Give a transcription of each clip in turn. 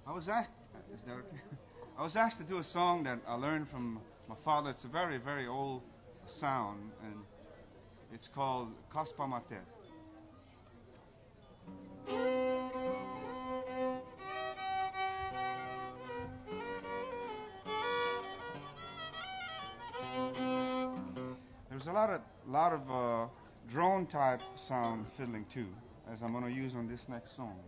I was asked, is that okay? I was asked to do a song that I learned from my father. It's a very, very old sound, and it's called Kaspa Mate. There's a lot of drone type sound fiddling too, as I'm going to use on this next song.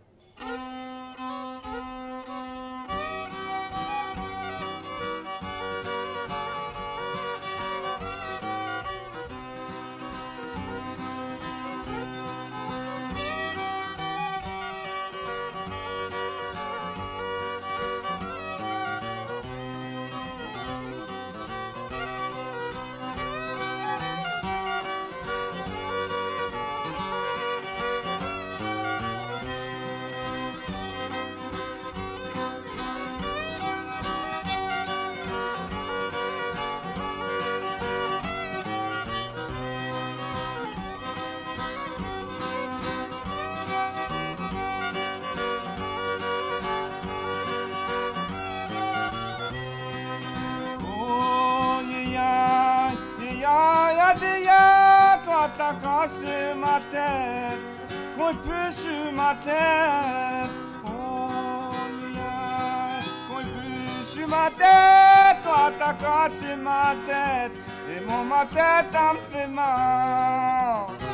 Kaspa Mate, koi pyssy mate, koi pyssy mate, tuota kaspa mate, emo mate tampima.